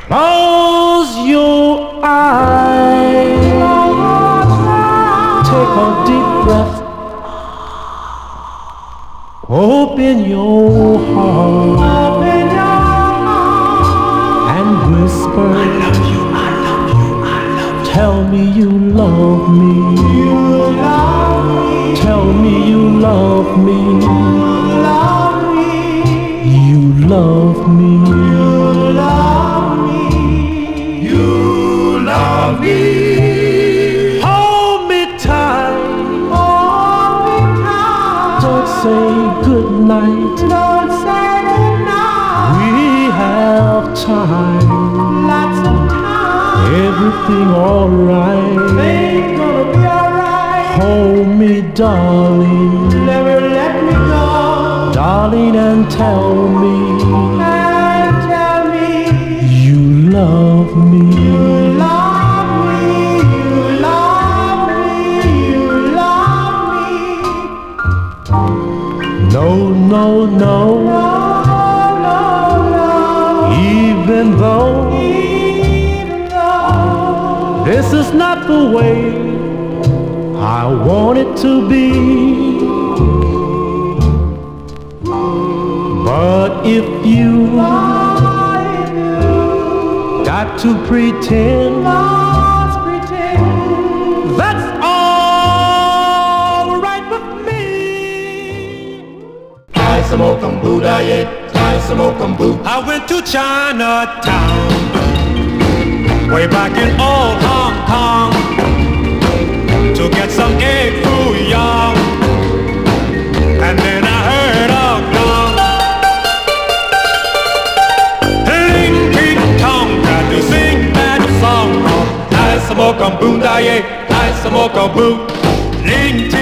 Close your eyes, take a deep breath, open your heart, and whisper, I love you, I love you, I love you. Tell me you love me, you love me. Tell me you love me, you love me, you love me, you love me, you love me. Hold me tight, hold me tight. Don't say goodnight, don't say goodnight. We have time, lots of time. Everything alright, things gonna be alright. Hold me, darling, never let me go, darling, and tell me you love me. You love me, you love me, you love me. No, no, no, no, no, no. Even though this is not the way I want it to be, but if you got to pretend, that's all right with me. I went to Chinatown, way back in old Hong Kong, to get some egg foo young, and then I heard a gong. Ling ting tong, got to sing that song. I smoke 'em boom da ye, I smoke 'em boom. Ling